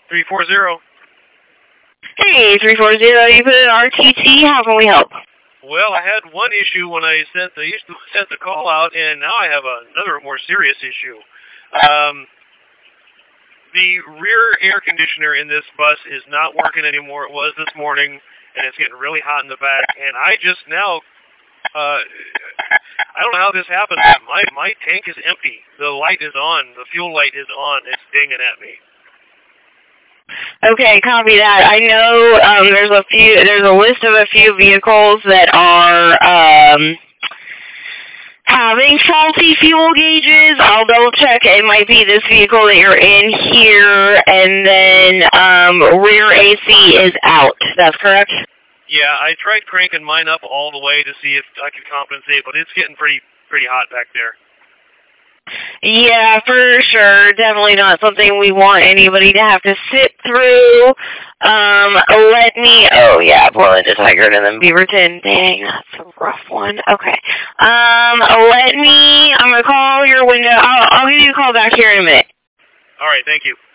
340. Hey, 340, you put in RTT, how can we help? Well, I had one issue when I sent the call out, and now I have another more serious issue. The rear air conditioner in this bus is not working anymore. It was this morning, and it's getting really hot in the back, and I just now, I don't know how this happened. My tank is empty. The light is on. The fuel light is on. It's dinging at me. Okay, copy that. I know there's a list of a few vehicles that are having faulty fuel gauges. I'll double check. It might be this vehicle that you're in here, and then rear AC is out. That's correct? Yeah, I tried cranking mine up all the way to see if I could compensate, but it's getting pretty hot back there. Yeah, for sure. Definitely not something we want anybody to have to sit through. Portland to Tigard and then Beaverton. Dang, that's a rough one. Okay. I'm going to call your window. I'll give you a call back here in a minute. All right, thank you.